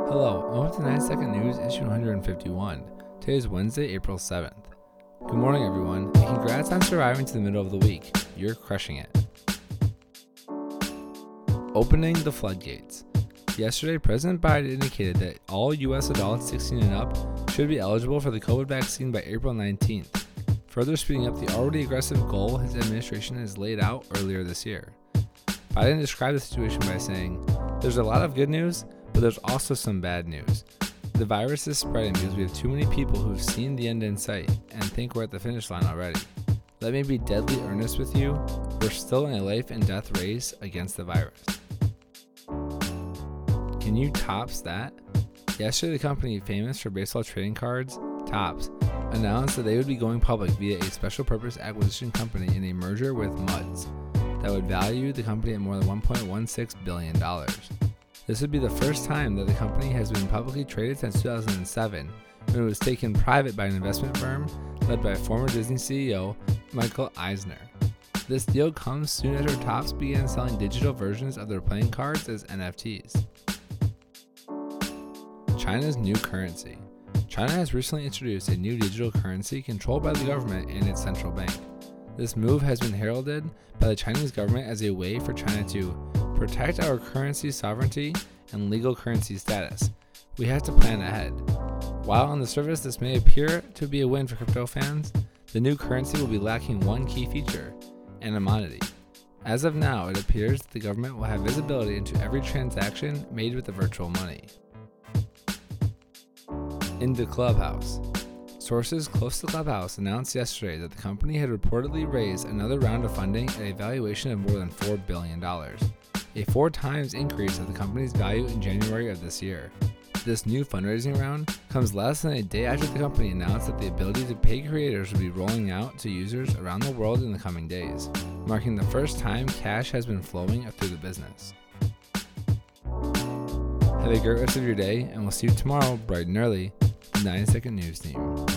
Hello, and welcome to 9-Second News, issue 151. Today is Wednesday, April 7th. Good morning, everyone, and congrats on surviving to the middle of the week. You're crushing it. Opening the floodgates. Yesterday, President Biden indicated that all U.S. adults 16 and up should be eligible for the COVID vaccine by April 19th, further speeding up the already aggressive goal his administration has laid out earlier this year. Biden described the situation by saying, "There's a lot of good news, but there's also some bad news. The virus is spreading because we have too many people who've seen the end in sight and think we're at the finish line already. Let me be deadly earnest with you. We're still in a life and death race against the virus." Can you Topps that? Yesterday, the company famous for baseball trading cards, Topps, announced that they would be going public via a special purpose acquisition company in a merger with Muds that would value the company at more than $1.16 billion. This would be the first time that the company has been publicly traded since 2007, when it was taken private by an investment firm led by former Disney CEO Michael Eisner. This deal comes soon after Topps began selling digital versions of their playing cards as NFTs. China's new currency. China has recently introduced a new digital currency controlled by the government and its central bank. This move has been heralded by the Chinese government as a way for China to protect our currency sovereignty and legal currency status. We have to plan ahead. While on the surface this may appear to be a win for crypto fans, the new currency will be lacking one key feature: anonymity. As of now, it appears that the government will have visibility into every transaction made with the virtual money. Into Clubhouse. Sources close to Clubhouse announced yesterday that the company had reportedly raised another round of funding at a valuation of more than $4 billion, a 4 times increase of the company's value in January of this year. This new fundraising round comes less than a day after the company announced that the ability to pay creators would be rolling out to users around the world in the coming days, marking the first time cash has been flowing through the business. Have a great rest of your day, and we'll see you tomorrow bright and early, the 9-Second News team.